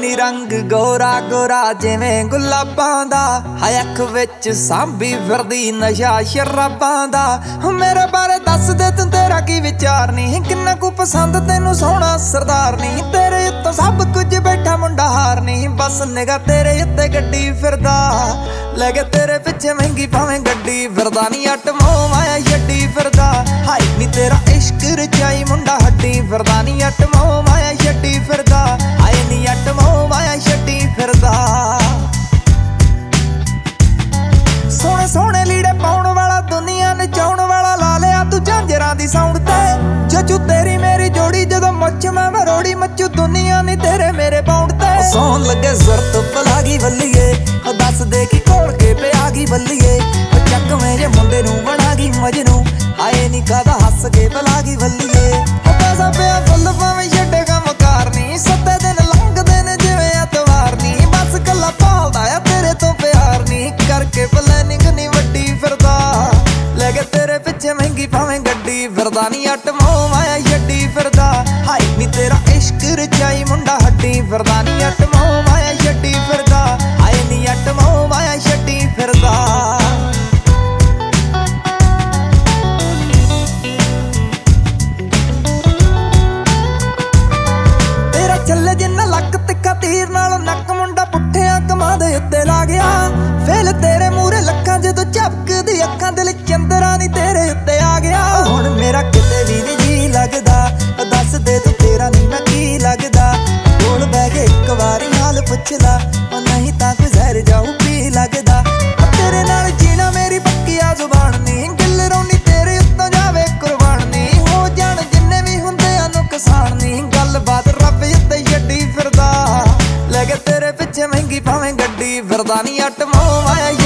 ਨੀ ਰੰਗ ਗੋਰਾ ਗੋਰਾ ਜਿਵੇਂ ਗੁਲਾਬਾਂ ਦਾ, ਹਾਏ ਅੱਖ ਵਿੱਚ ਸਾਂਭੀ ਫਿਰਦੀ ਨਸ਼ਾ ਸ਼ਰਾਬਾਂ ਦਾ। ਮੇਰੇ ਬਾਰੇ ਦੱਸ ਦੇ ਤੂੰ ਤੇਰਾ ਕੀ ਵਿਚਾਰ ਨੀ, ਕਿੰਨਾ ਕੁ ਪਸੰਦ ਤੈਨੂੰ ਸੋਹਣਾ ਸਰਦਾਰ ਨੀ। ਤੇਰੇ ਉੱਤੋਂ ਸਭ ਕੁਝ ਬੈਠਾ ਮੁੰਡਾ ਹਾਰ ਨੀ, ਬਸ ਨਿਗਾ ਤੇਰੇ ਉੱਤੇ ਗੱਡੀ ਫਿਰਦਾ, ਲੈ ਕੇ ਤੇਰੇ ਪਿੱਛੇ ਮਹਿੰਗੀ ਭਾਵੇਂ ਗੱਡੀ ਫਿਰਦਾ। ਨੀ ਅੱਟ ਮੋਹ ਮਾਇਆ ਛੱਡੀ ਫਿਰਦਾ, ਹਾਏ ਨੀ ਤੇਰਾ ਇਸ਼ਕ ਰਚਾਈ ਮੁੰਡਾ ਹੱਡੀ ਫਿਰਦਾ। ਨੀ ਅੱਟ ਮੋਹ ਮਾਇਆ ਛੱਡੀ ਫਿਰਦਾ, ਹਾਏ ਨੀ ਅੱਟ ਮੋਹ ਮਾਇਆ ਛੱਡੀ ਫਿਰਦਾ। ਸੋਹਣੇ ਸੋਹਣੇ ਲੀੜੇ ਪਾਉਣ ਵਾਲਾ, ਦੁਨੀਆ ਨਚਾਉਣ ਵਾਲਾ, ਲਾ ਲਿਆ ਤੂੰ ਝਾਂਜਰਾਂ ਦੀ ਸਾਊਂਡ ਤੇ। ਜੱਜੂ ਤੇਰੀ ਮੇਰੀ ਜੋੜੀ ਜਦੋਂ ਮੱਚ ਮੈਂ ਮਰੋੜੀ, ਮੱਚੂ ਦੁਨੀਆ ਨੀ ਤੇਰੇ ਮੇਰੇ ਬਾਉਂਡ ਤੇ। ਸੌਣ ਲੱਗੇ ਜ਼ਰਤ ਪਲਾ ਗਈ ਬੱਲੀਏ, ਦੱਸ ਦੇ ਕੀ ਘੋਲ ਕੇ ਪਿਆ ਗਈ ਬੱਲੀਏ। ਚੱਕਵੇਂ ਜੇ ਮੁੰਡੇ ਨੂੰ ਬਣਾ ਗਈ ਮਜਨੂੰ, ਆਏ ਨੀ ਕਾਦਾ ਹੱਸ ਕੇ ਪਲਾ ਗਈ ਬੱਲੀਏ। ਪੈਸਾ ਪਿਆ ਫੁੱਲ ਭਾਵੇਂ ਛੱਡੇ ਕੰਮ ਕਾਰ ਨੀ, ਸੱਤੇ ਦਿਨ ਲੰਘਦੇ ਨੇ ਜਿਵੇਂ ਐਤਵਾਰ ਨੀ। ਬਸ ਕੱਲਾ ਭਾਲਦਾ ਆ ਤੇਰੇ ਤੋਂ ਪਿਆਰ ਨੀ, ਕਰਕੇ ਪਲੈਨਿੰਗ ਨੀ ਵੱਡੀ ਫਿਰਦਾ, ਲੈ ਕੇ ਤੇਰੇ ਪਿੱਛੇ ਮਹਿੰਗੀ ਭਾਵੇਂ ਗੱਡੀ ਫਿਰਦਾ। ਨੀ ਅੱਟ ਮੋਹ ਮਾਇਆ ਛੱਡੀ ਫਿਰਦਾ, ਹਾਏ ਨੀ ਤੇਰਾ ਇਸ਼ਕ ਰਚਾਈ ਮੁੰਡਾ ਹੱਡੀ ਫਿਰਦਾ। ਨੀ ਅੱਟ ਮੋਹ ਮਾਇਆ ਛੱਡੀ ਫਿਰਦਾ, ਹਾਏ ਨੀ ਅੱਟ ਮੋਹ ਮਾਇਆ ਛੱਡੀ ਫਿਰਦਾ। ਚੱਲੇ ਜਿੰਨਾ ਲੱਕ ਤਿੱਖਾ ਤੀਰ ਨਾਲ ਨੱਕ, ਮੁੰਡਾ ਪੁੱਠਿਆਂ ਕਮਾਂ ਦੇ ਉੱਤੇ ਲਾ ਗਿਆ। ਫੇਲ ਤੇਰੇ ਮੂਹਰੇ ਲੱਖਾਂ ਜਦੋਂ ਝਪਕਦੀ ਅੱਖਾਂ, ਦਿਲ ਚੰਦਰਾ ਨੀ ਤੇਰੇ ਉੱਤੇ ਆ ਗਿਆ। ਹੁਣ ਮੇਰਾ ਕਿਤੇ ਵੀ ਨੀ ਜੀ ਲੱਗਦਾ, ਦੱਸ ਦੇ ਤੂੰ ਤੇਰਾ ਨੀ ਮੈਂ ਕੀ ਲੱਗਦਾ। ਕੋਲ ਬਹਿ ਕੇ ਇੱਕ ਵਾਰੀ ਹਾਲ ਪੁੱਛ ਲਾ, ਨਹੀਂ ਤਾਂ ਕੋਈ ਜ਼ਹਿਰ ਜਾਊ ਪੀ ਲੱਗਦਾ। ਤੇਰੇ ਨਾਲ ਜੀਣਾ ਮੇਰੀ ਪੱਕੀ ਆ ਜ਼ੁਬਾਨ ਨੀ, ਗਿੱਲ ਰੋਣੀ ਤੇਰੇ ਉੱਤੋਂ ਜਾਵੇ ਕੁਰਬਾਨ ਨੀ। ਹੋ ਜਾਣ ਜਿੰਨੇ ਵੀ ਹੁੰਦੇ ਆ ਨੁਕਸਾਨ ਨੀ, ਗੱਲਬਾਤ ਰੱਬ ਉੱਤੇ ਛੱਡੀ ਫਿਰਦਾ, ਲੈ ਕੇ ਤੇਰੇ ਪਿੱਛੇ ਮਹਿੰਗੀ ਭਾਵੇਂ ਗੱਡੀ ਫਿਰਦਾ। ਨੀ ਅੱਟ ਮੋਹ ਮਾਇਆ